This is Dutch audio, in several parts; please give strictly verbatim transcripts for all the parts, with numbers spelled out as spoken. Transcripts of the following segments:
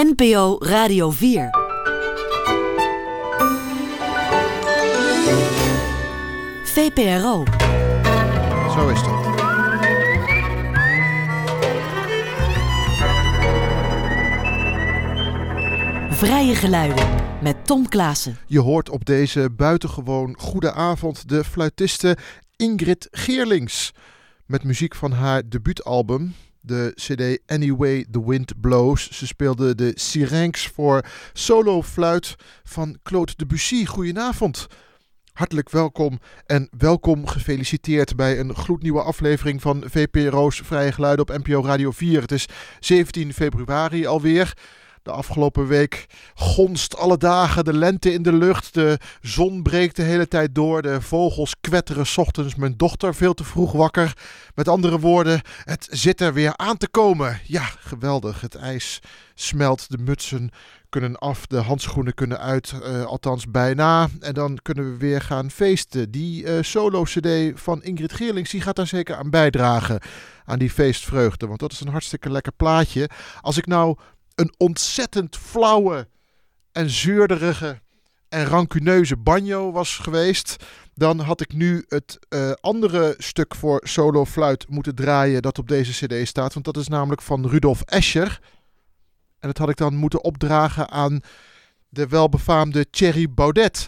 N P O Radio vier. V P R O. Zo is dat. Vrije geluiden met Tom Klaassen. Je hoort op deze buitengewoon goede avond de fluitiste Ingrid Geerlings. Met muziek van haar debuutalbum, de cd Anyway the Wind Blows. Ze speelde de Syrinx voor solo fluit van Claude Debussy. Goedenavond. Hartelijk welkom en welkom gefeliciteerd bij een gloednieuwe aflevering van V P R O's Vrije Geluiden op N P O Radio vier. Het is zeventien februari alweer. De afgelopen week gonst alle dagen de lente in de lucht. De zon breekt de hele tijd door. De vogels kwetteren 's ochtends. Mijn dochter veel te vroeg wakker. Met andere woorden, het zit er weer aan te komen. Ja, geweldig. Het ijs smelt. De mutsen kunnen af. De handschoenen kunnen uit. Uh, althans bijna. En dan kunnen we weer gaan feesten. Die uh, solo-cd van Ingrid Geerlings, die gaat daar zeker aan bijdragen. Aan die feestvreugde. Want dat is een hartstikke lekker plaatje. Als ik nou een ontzettend flauwe en zeurderige en rancuneuze banjo was geweest, dan had ik nu het uh, andere stuk voor solo fluit moeten draaien dat op deze cd staat. Want dat is namelijk van Rudolf Escher. En dat had ik dan moeten opdragen aan de welbefaamde Thierry Baudet.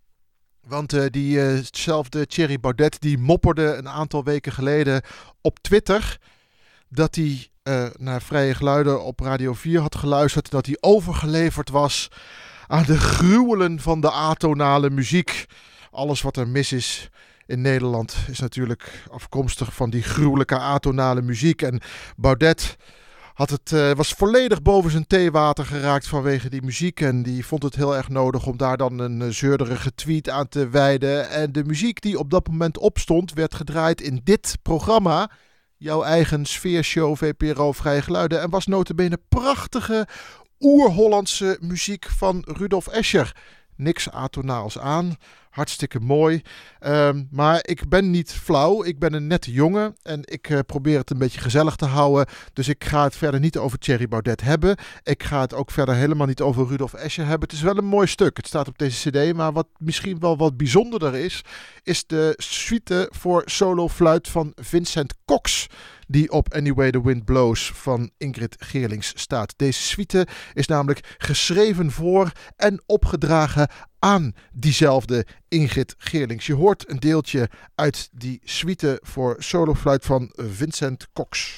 Want uh, diezelfde uh Thierry Baudet die mopperde een aantal weken geleden op Twitter dat hij uh, naar Vrije Geluiden op Radio vier had geluisterd, dat hij overgeleverd was aan de gruwelen van de atonale muziek. Alles wat er mis is in Nederland is natuurlijk afkomstig van die gruwelijke atonale muziek. En Baudet had het, uh, was volledig boven zijn theewater geraakt vanwege die muziek. En die vond het heel erg nodig om daar dan een uh, zeurderige tweet aan te wijden. En de muziek die op dat moment opstond werd gedraaid in dit programma, jouw eigen sfeershow V P R O Vrije Geluiden. En was nota bene prachtige oer-Hollandse muziek van Rudolf Escher. Niks atonaals aan. Hartstikke mooi. Um, maar ik ben niet flauw. Ik ben een nette jongen. En ik uh, probeer het een beetje gezellig te houden. Dus ik ga het verder niet over Thierry Baudet hebben. Ik ga het ook verder helemaal niet over Rudolf Escher hebben. Het is wel een mooi stuk. Het staat op deze cd. Maar wat misschien wel wat bijzonderder is, is de suite voor solo fluit van Vincent Cox, die op Anyway the Wind Blows van Ingrid Geerlings staat. Deze suite is namelijk geschreven voor en opgedragen aan diezelfde Ingrid Geerlings. Je hoort een deeltje uit die suite voor solofluit van Vincent Cox.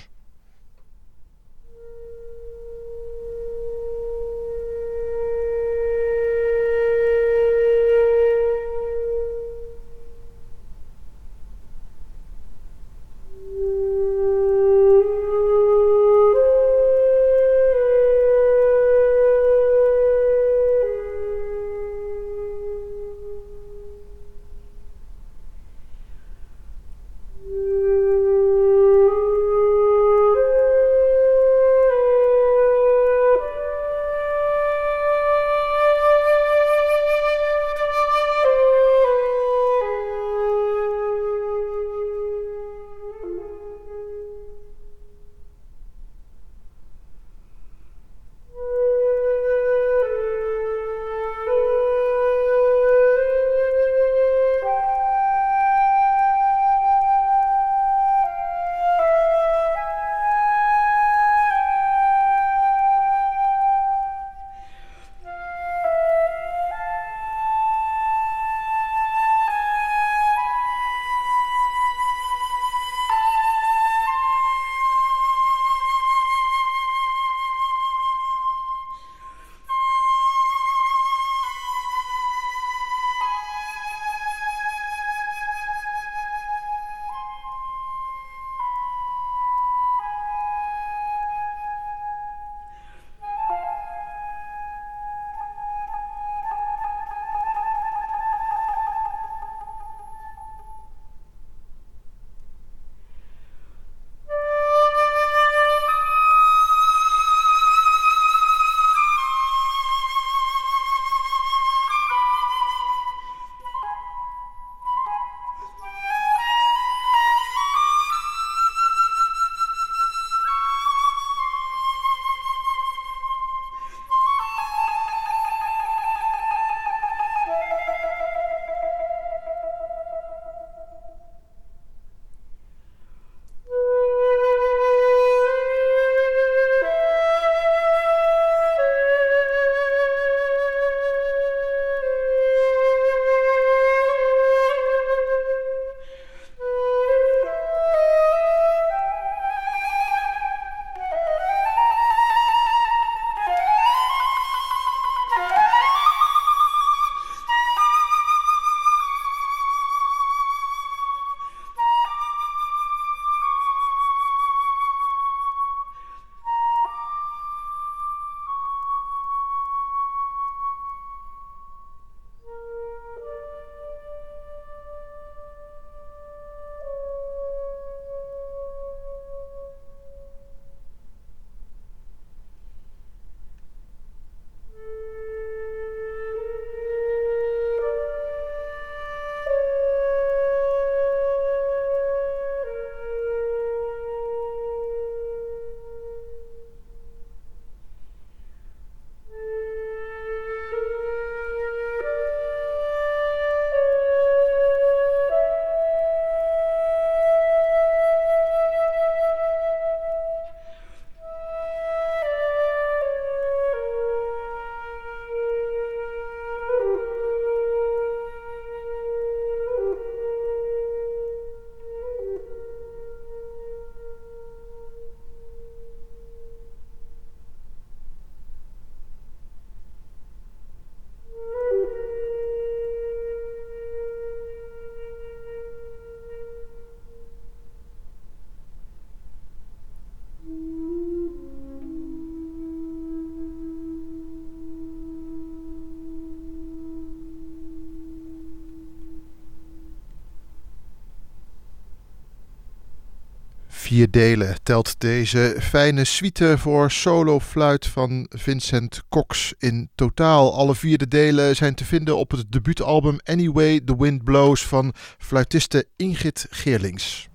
Vier delen telt deze fijne suite voor solofluit van Vincent Cox in totaal. Alle vier de delen zijn te vinden op het debuutalbum Anyway the Wind Blows van fluitiste Ingrid Geerlings.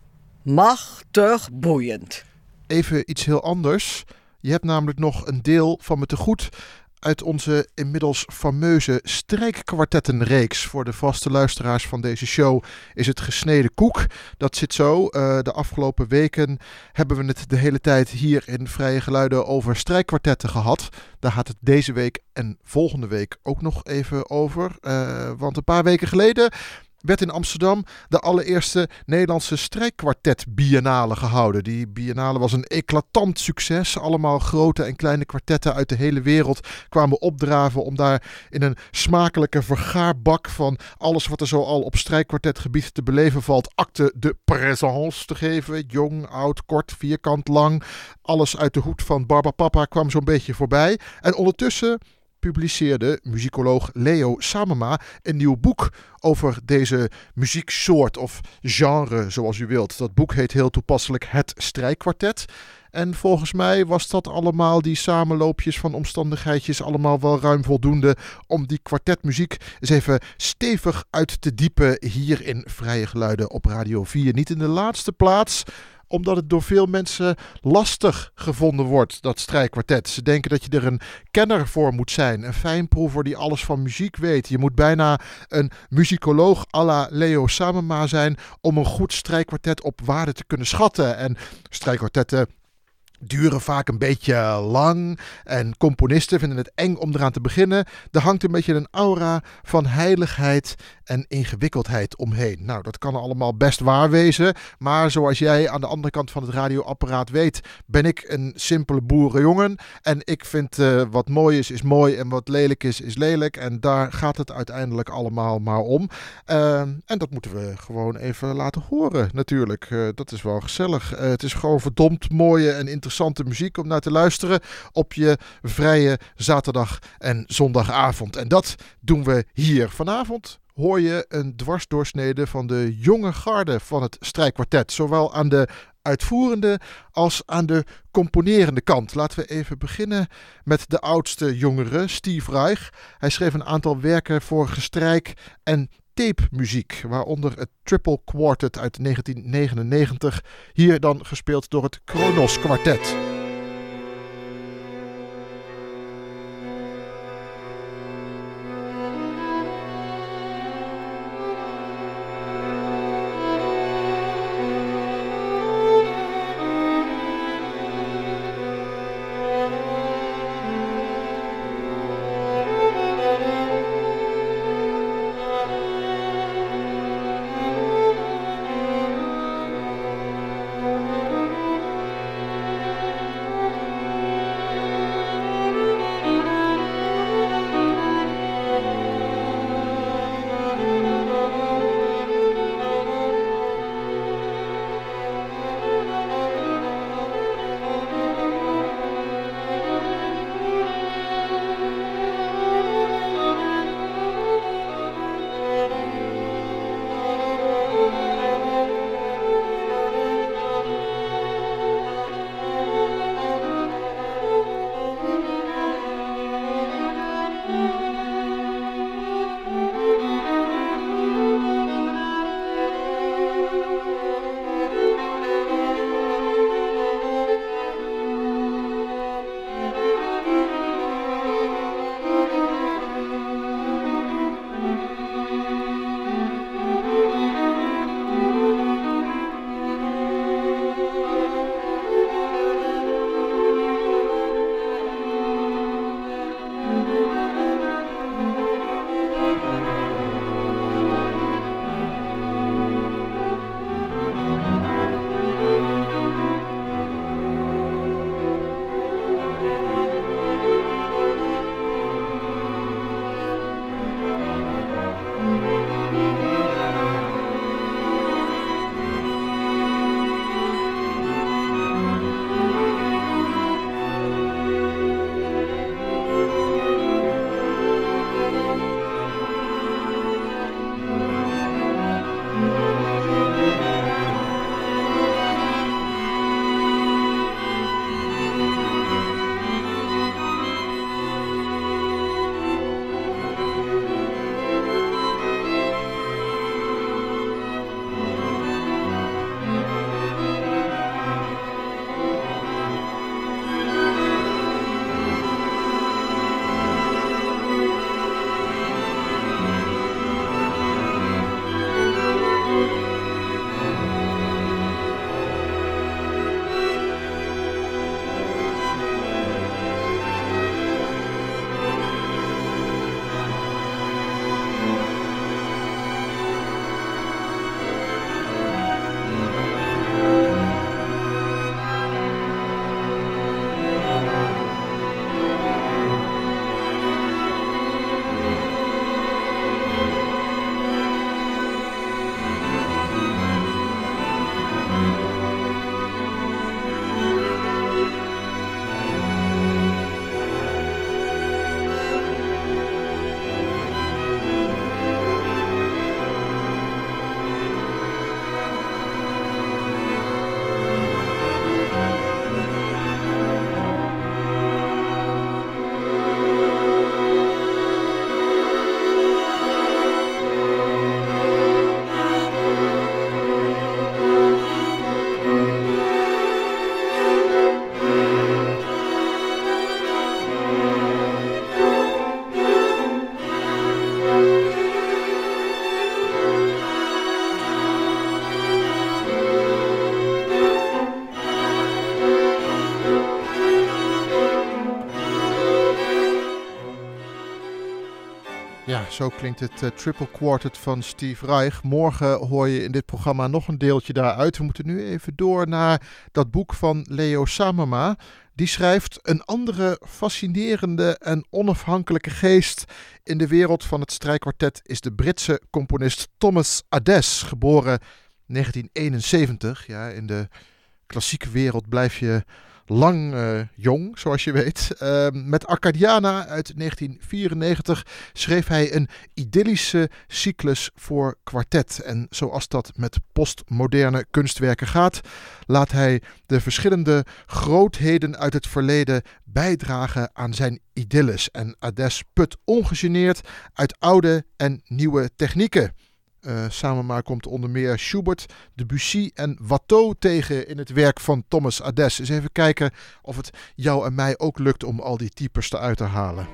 Machtig boeiend. Even iets heel anders. Je hebt namelijk nog een deel van me te goed uit onze inmiddels fameuze strijkkwartettenreeks. Voor de vaste luisteraars van deze show is het gesneden koek. Dat zit zo. Uh, de afgelopen weken hebben we het de hele tijd hier in Vrije Geluiden over strijkkwartetten gehad. Daar gaat het deze week en volgende week ook nog even over. Uh, want een paar weken geleden werd in Amsterdam de allereerste Nederlandse strijkkwartet biennale gehouden. Die biennale was een eclatant succes. Allemaal grote en kleine kwartetten uit de hele wereld kwamen opdraven om daar in een smakelijke vergaarbak van alles wat er zo al op strijkkwartetgebied te beleven valt, acte de présence te geven. Jong, oud, kort, vierkant, lang. Alles uit de hoed van Barbapapa kwam zo'n beetje voorbij. En ondertussen publiceerde muzikoloog Leo Samema een nieuw boek over deze muzieksoort of genre, zoals u wilt. Dat boek heet heel toepasselijk Het Strijkkwartet. En volgens mij was dat allemaal, die samenloopjes van omstandigheidjes, allemaal wel ruim voldoende om die kwartetmuziek eens even stevig uit te diepen hier in Vrije Geluiden op Radio vier. Niet in de laatste plaats omdat het door veel mensen lastig gevonden wordt, dat strijkkwartet. Ze denken dat je er een kenner voor moet zijn, een fijnproever die alles van muziek weet. Je moet bijna een muzikoloog à la Leo Samema zijn om een goed strijkkwartet op waarde te kunnen schatten. En strijkkwartetten duren vaak een beetje lang en componisten vinden het eng om eraan te beginnen. Er hangt een beetje een aura van heiligheid en ingewikkeldheid omheen. Nou, dat kan allemaal best waar wezen, maar zoals jij aan de andere kant van het radioapparaat weet, ben ik een simpele boerenjongen en ik vind uh, wat mooi is, is mooi en wat lelijk is, is lelijk en daar gaat het uiteindelijk allemaal maar om. Uh, en dat moeten we gewoon even laten horen natuurlijk. Uh, dat is wel gezellig. Uh, het is gewoon verdomd mooie en interessante Interessante muziek om naar te luisteren op je vrije zaterdag en zondagavond. En dat doen we hier. Vanavond hoor je een dwarsdoorsnede van de jonge garde van het strijkkwartet. Zowel aan de uitvoerende als aan de componerende kant. Laten we even beginnen met de oudste jongere, Steve Reich. Hij schreef een aantal werken voor gestrijk en tape-muziek, waaronder het Triple Quartet uit negentien negenennegentig, hier dan gespeeld door het Kronos Kwartet. Ja, zo klinkt het uh, Triple Quartet van Steve Reich. Morgen hoor je in dit programma nog een deeltje daaruit. We moeten nu even door naar dat boek van Leo Sanoma. Die schrijft: een andere fascinerende en onafhankelijke geest in de wereld van het strijkkwartet is de Britse componist Thomas Adès, geboren negentien eenenzeventig. Ja, in de klassieke wereld blijf je lang uh, jong, zoals je weet. Uh, met Arcadiana uit negentien vierennegentig schreef hij een idyllische cyclus voor kwartet. En zoals dat met postmoderne kunstwerken gaat, laat hij de verschillende grootheden uit het verleden bijdragen aan zijn idylles. En Adès put ongegeneerd uit oude en nieuwe technieken. Uh, Sanoma komt onder meer Schubert, Debussy en Watteau tegen in het werk van Thomas Adès. Eens even kijken of het jou en mij ook lukt om al die types eruit te halen.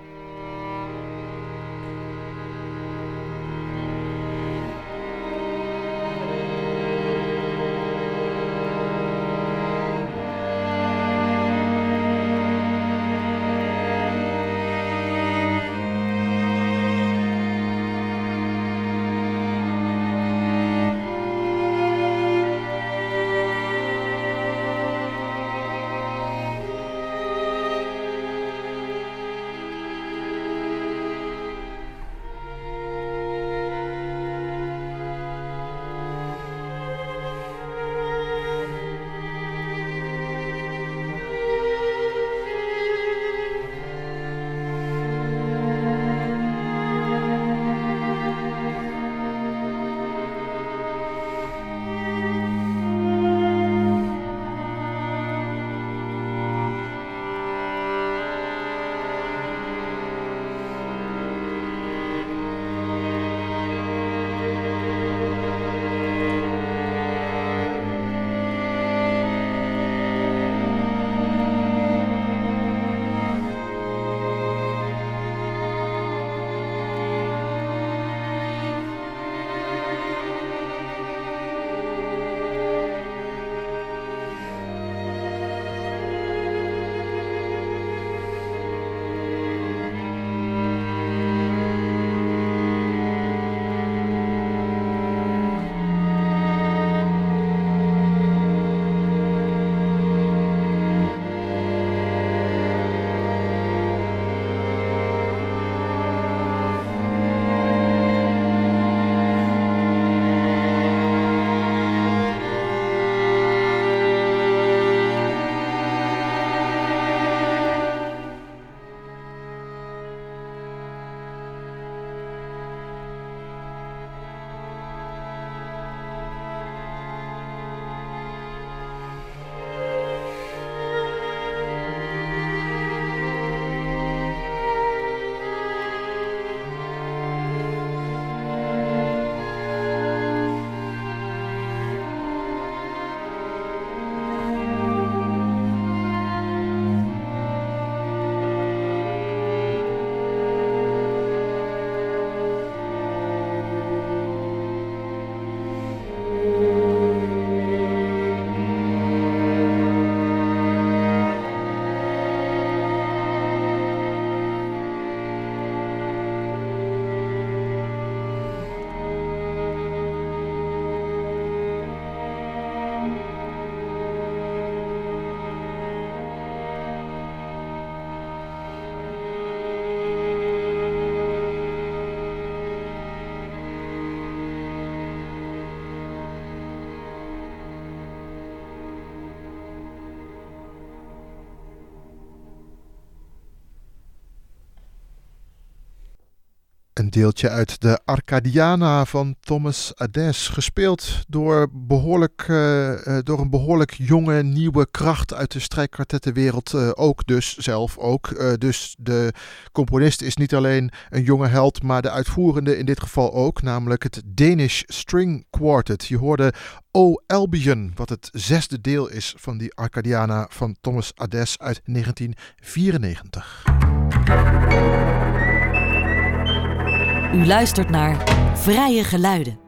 Een deeltje uit de Arcadiana van Thomas Adès, gespeeld door, behoorlijk, uh, door een behoorlijk jonge, nieuwe kracht uit de strijkkwartettenwereld, uh, ook dus zelf ook. Uh, dus de componist is niet alleen een jonge held, maar de uitvoerende in dit geval ook, namelijk het Danish String Quartet. Je hoorde O Albion, wat het zesde deel is van die Arcadiana van Thomas Adès uit negentien vierennegentig. U luistert naar Vrije Geluiden.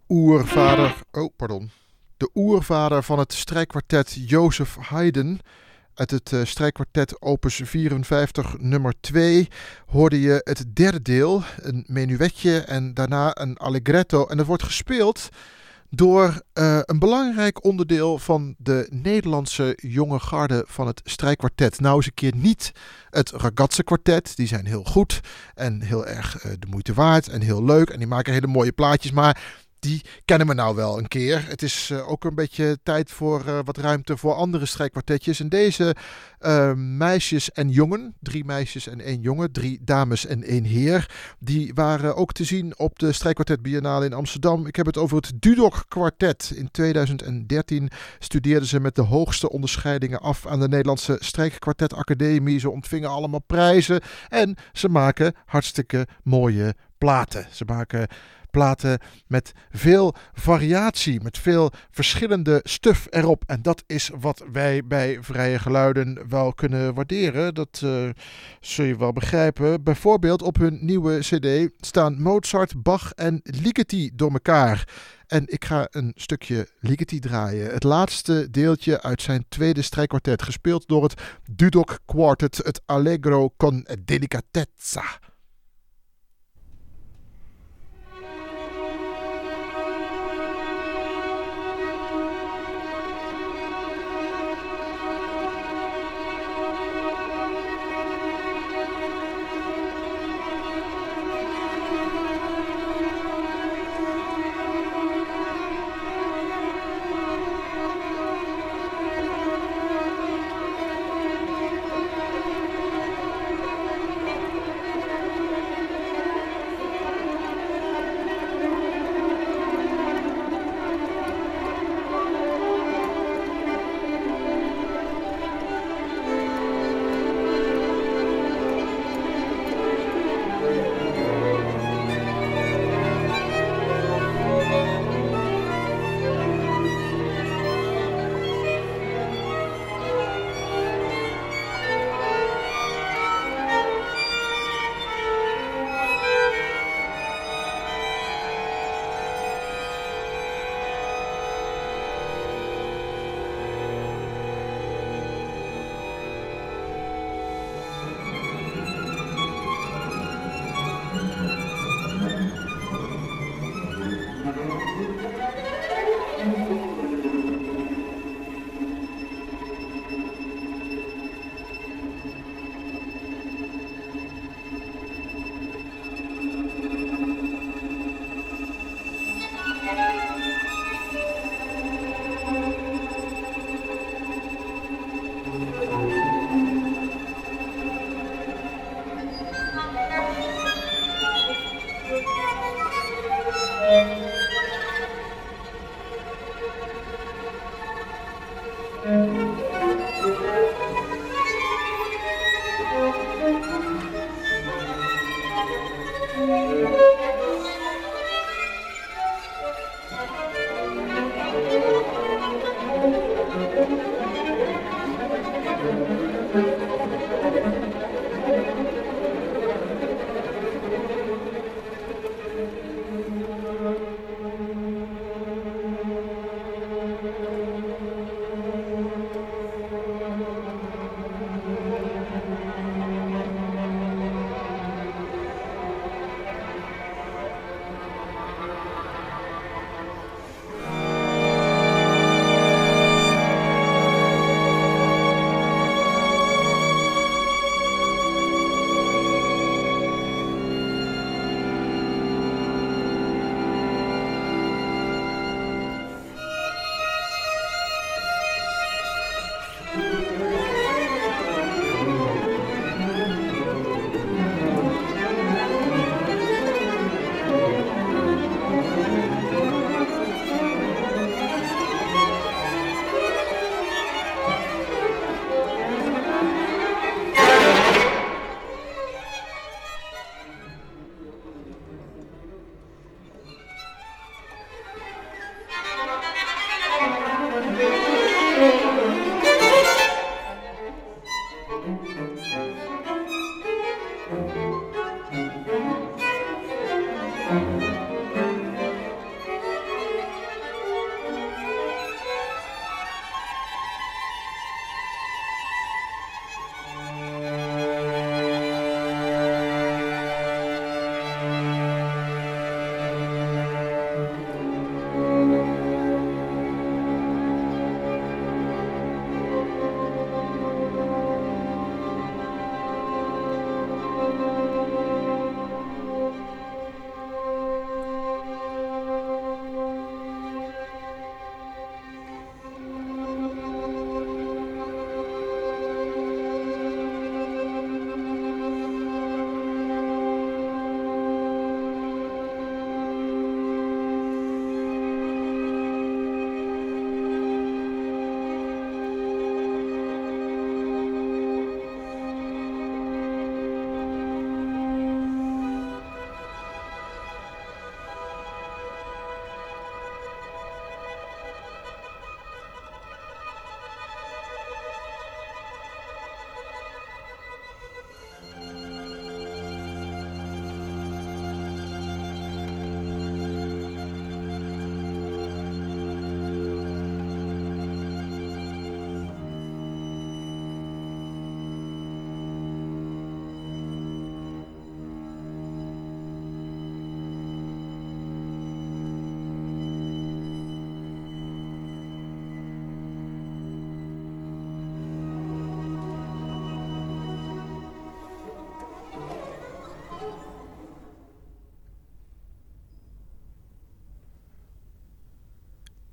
oervader, oh pardon, de oervader van het strijkkwartet Joseph Haydn. Uit het uh, strijkkwartet opus vierenvijftig nummer twee hoorde je het derde deel, een menuetje en daarna een allegretto. En dat wordt gespeeld door uh, een belangrijk onderdeel van de Nederlandse jonge garde van het strijkkwartet. Nou eens een keer niet het Ragazze kwartet, die zijn heel goed en heel erg uh, de moeite waard en heel leuk. En die maken hele mooie plaatjes, maar die kennen we nou wel een keer. Het is uh, ook een beetje tijd voor uh, wat ruimte voor andere strijkkwartetjes. En deze uh, meisjes en jongen, drie meisjes en één jongen, drie dames en één heer, die waren ook te zien op de Strijkkwartet Biennale in Amsterdam. Ik heb het over het Dudok Kwartet. In tweeduizend dertien studeerden ze met de hoogste onderscheidingen af aan de Nederlandse Strijkkwartet Academie. Ze ontvingen allemaal prijzen en ze maken hartstikke mooie platen. Ze maken platen met veel variatie, met veel verschillende stuf erop. En dat is wat wij bij Vrije Geluiden wel kunnen waarderen. Dat uh, zul je wel begrijpen. Bijvoorbeeld op hun nieuwe cd staan Mozart, Bach en Ligeti door elkaar. En ik ga een stukje Ligeti draaien. Het laatste deeltje uit zijn tweede strijkkwartet, gespeeld door het Dudok Quartet, het Allegro con Delicatezza.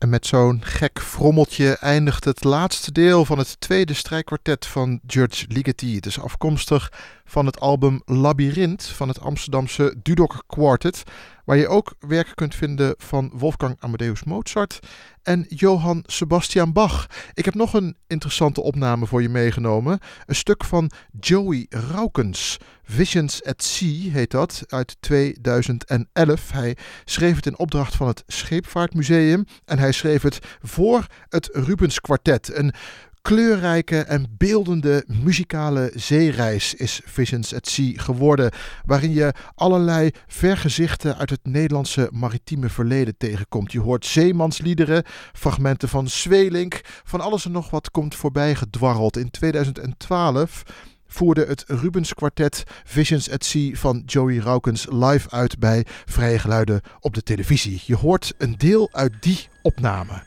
En met zo'n gek frommeltje eindigt het laatste deel van het tweede strijkkwartet van George Ligeti. Het is afkomstig van het album Labyrinth van het Amsterdamse Dudok Quartet, waar je ook werken kunt vinden van Wolfgang Amadeus Mozart en Johann Sebastian Bach. Ik heb nog een interessante opname voor je meegenomen. Een stuk van Joey Raukens. Visions at Sea heet dat, uit tweeduizend elf. Hij schreef het in opdracht van het Scheepvaartmuseum en hij schreef het voor het Rubens Kwartet. Een kleurrijke en beeldende muzikale zeereis is Visions at Sea geworden, waarin je allerlei vergezichten uit het Nederlandse maritieme verleden tegenkomt. Je hoort zeemansliederen, fragmenten van Sweelinck, van alles en nog wat komt voorbij gedwarreld. In tweeduizend twaalf voerde het Rubens Kwartet Visions at Sea van Joey Raukens live uit bij Vrije Geluiden op de televisie. Je hoort een deel uit die opname.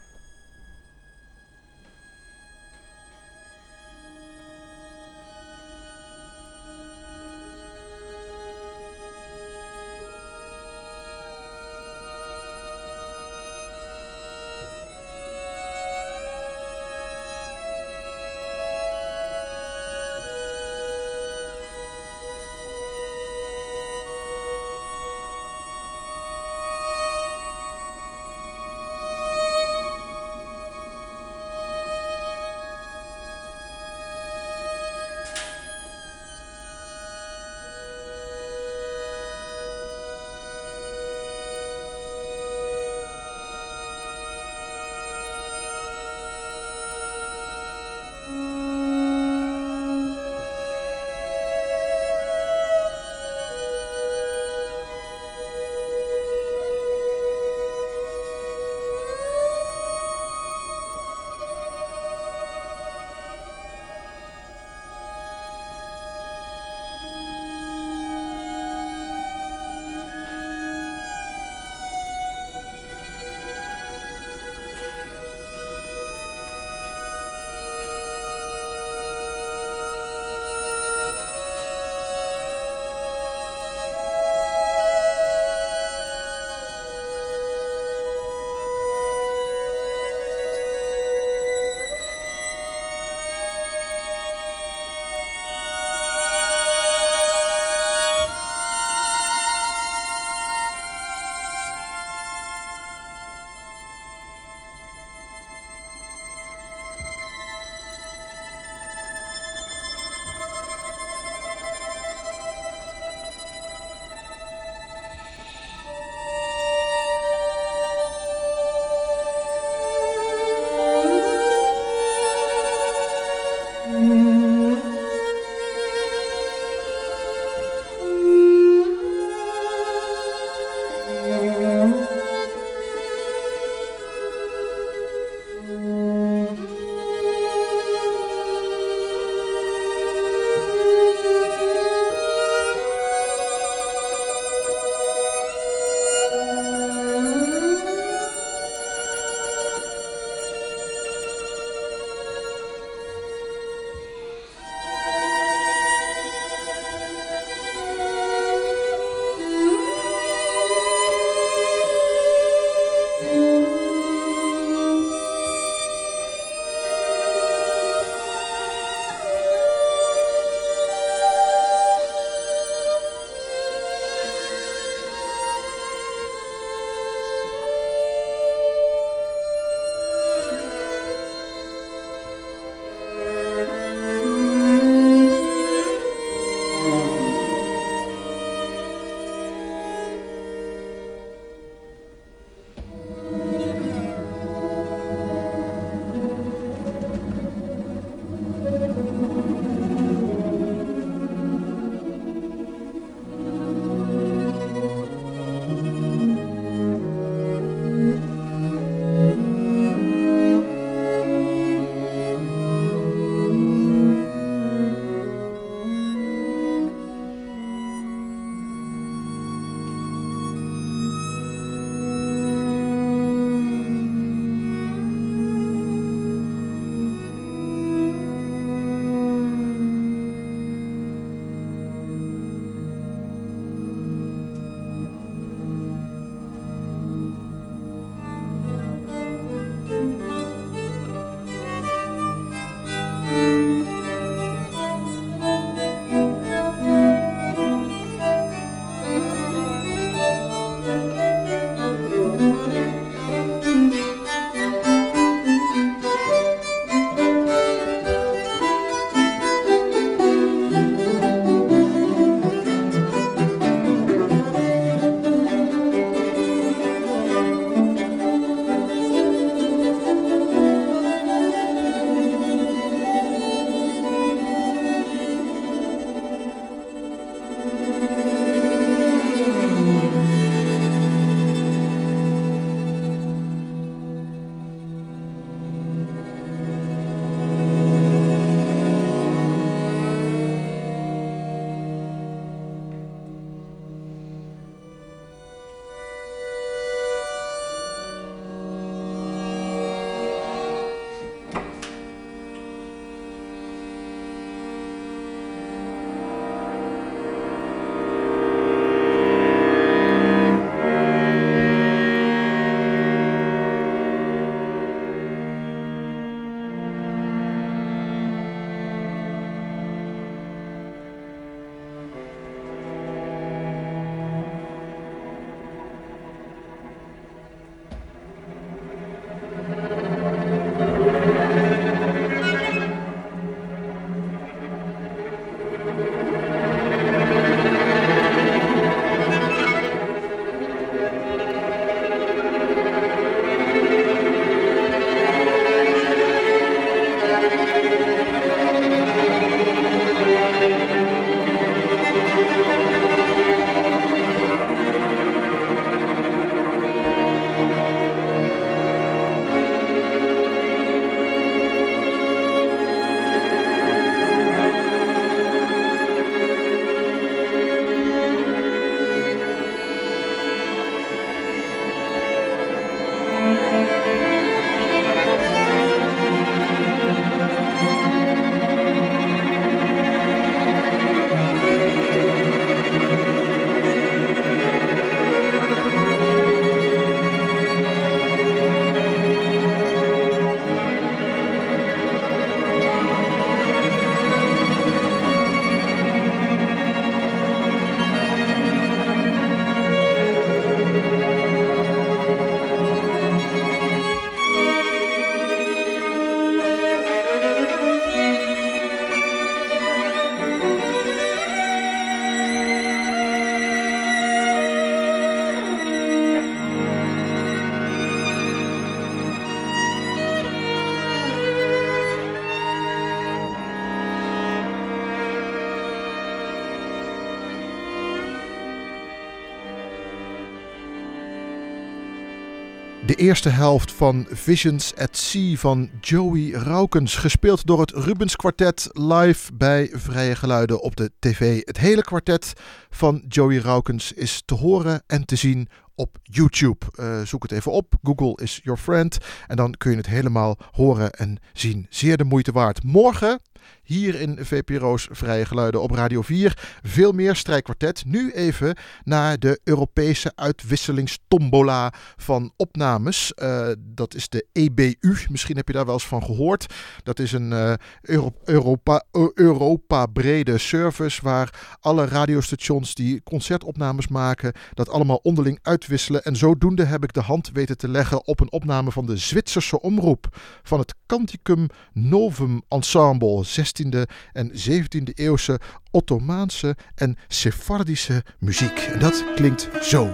De eerste helft van Visions at Sea van Joey Raukens, gespeeld door het Rubens Kwartet live bij Vrije Geluiden op de tv. Het hele kwartet van Joey Raukens is te horen en te zien op YouTube. Uh, zoek het even op. Google is your friend. En dan kun je het helemaal horen en zien. Zeer de moeite waard. Morgen hier in V P R O's Vrije Geluiden op Radio vier. Veel meer strijkkwartet. Nu even naar de Europese uitwisselingstombola van opnames. Uh, dat is de E B U. Misschien heb je daar wel eens van gehoord. Dat is een uh, Euro- Europa, uh, Europa-brede service waar alle radiostations die concertopnames maken, dat allemaal onderling uitwisselen. En zodoende heb ik de hand weten te leggen op een opname van de Zwitserse omroep van het Canticum Novum Ensemble. zestiende en zeventiende eeuwse Ottomaanse en Sephardische muziek. En dat klinkt zo.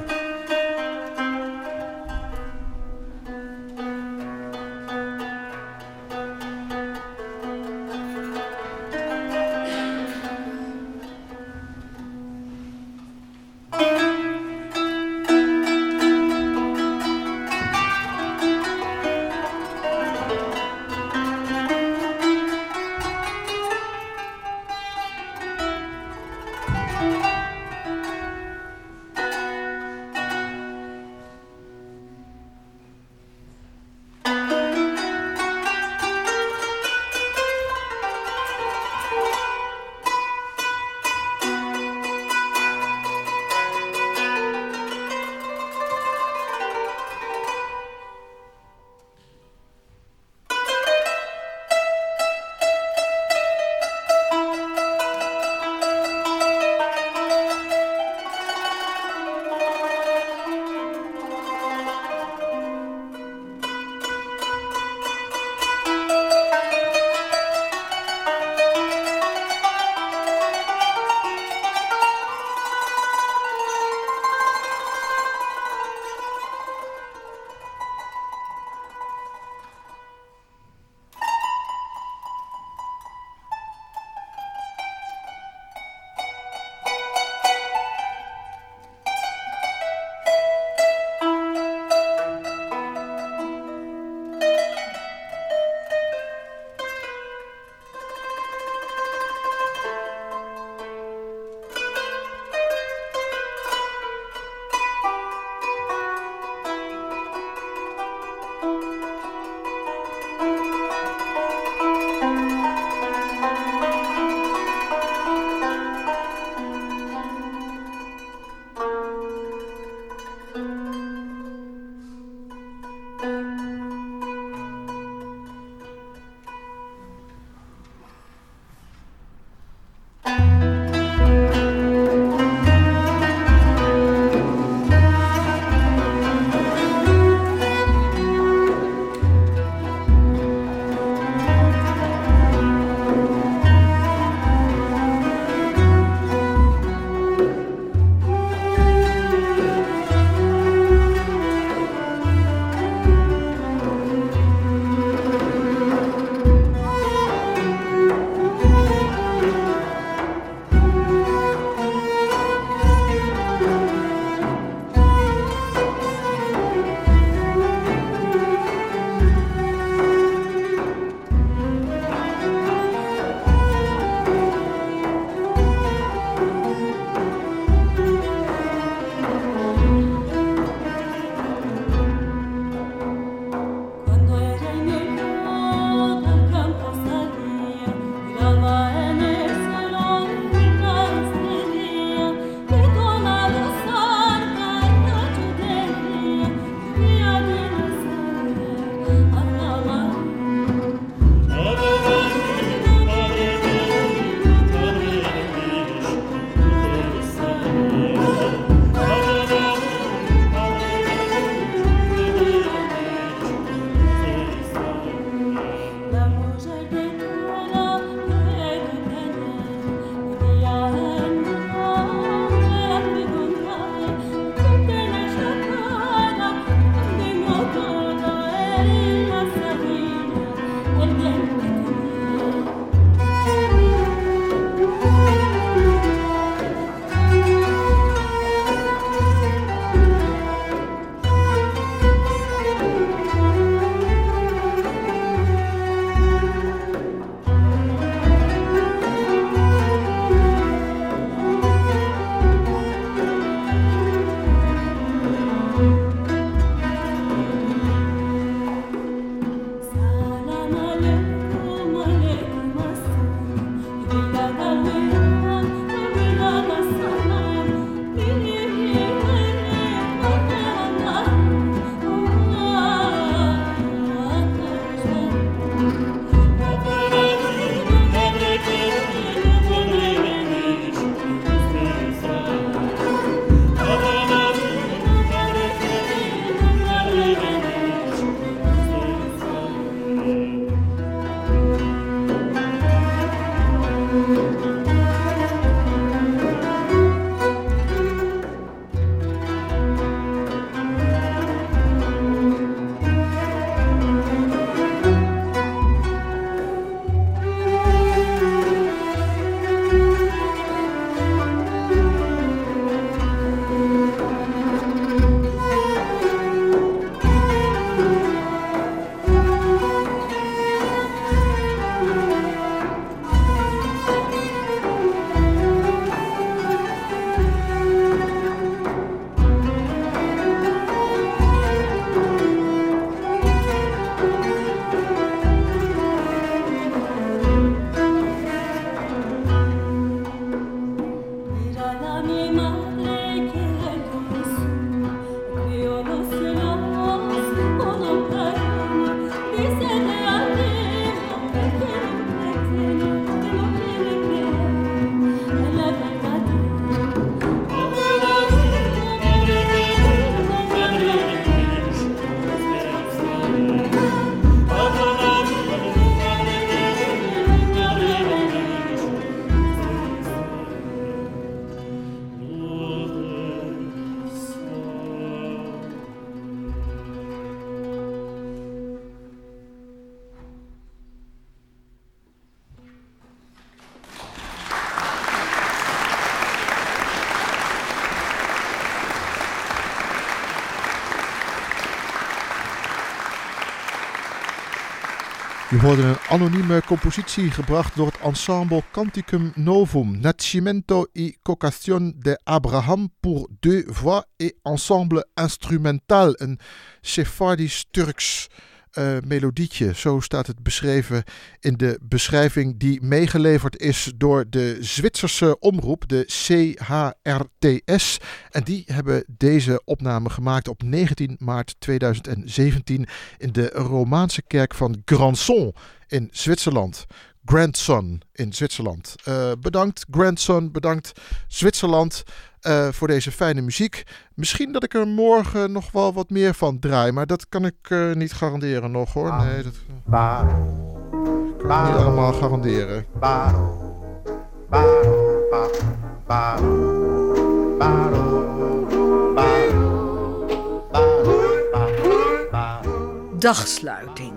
Je hoorde een anonieme compositie gebracht door het ensemble Canticum Novum, Nascimento y Cocación de Abraham pour deux voix et ensemble instrumental, een Sephardisch-Turks uh, melodietje. Zo staat het beschreven in de beschrijving die meegeleverd is door de Zwitserse omroep, de C H R T S. En die hebben deze opname gemaakt op negentien maart tweeduizend zeventien in de Romaanse kerk van Grandson in Zwitserland. Grandson in Zwitserland. Uh, bedankt Grandson, bedankt Zwitserland uh, voor deze fijne muziek. Misschien dat ik er morgen nog wel wat meer van draai, maar dat kan ik uh, niet garanderen nog hoor. Nee, dat kan ik niet allemaal garanderen. Dagsluiting.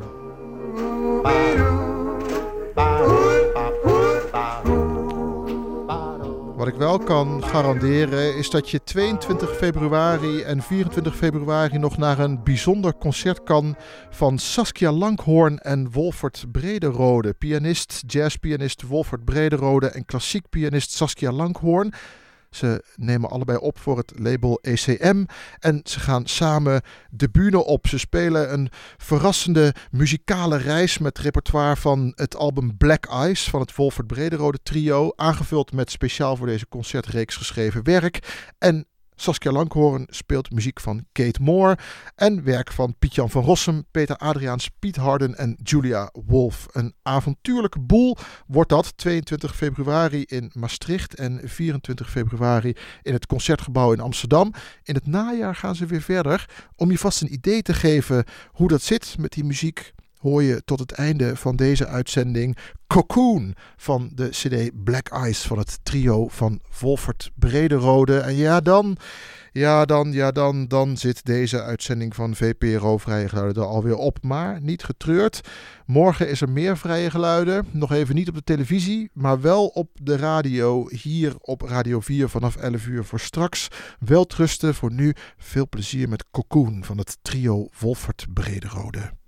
Wat ik wel kan garanderen is dat je tweeëntwintig februari en vierentwintig februari nog naar een bijzonder concert kan van Saskia Langhorn en Wolfert Brederode. Pianist, jazzpianist Wolfert Brederode en klassiek pianist Saskia Langhorn. Ze nemen allebei op voor het label E C M en ze gaan samen de bühne op. Ze spelen een verrassende muzikale reis met repertoire van het album Black Ice van het Wolfert Brederode trio, aangevuld met speciaal voor deze concertreeks geschreven werk. En Saskia Langhorn speelt muziek van Kate Moore en werk van Piet-Jan van Rossum, Peter Adriaans, Piet Harden en Julia Wolf. Een avontuurlijke boel wordt dat, tweeëntwintig februari in Maastricht en vierentwintig februari in het Concertgebouw in Amsterdam. In het najaar gaan ze weer verder. Om je vast een idee te geven hoe dat zit met die muziek, hoor je tot het einde van deze uitzending Cocoon van de cd Black Ice van het trio van Wolfert Brederode. En ja dan, ja dan, ja dan, dan zit deze uitzending van V P R O Vrije Geluiden er alweer op. Maar niet getreurd. Morgen is er meer Vrije Geluiden. Nog even niet op de televisie, maar wel op de radio. Hier op Radio vier vanaf elf uur voor straks. Welterusten voor nu. Veel plezier met Cocoon van het trio Wolfert Brederode.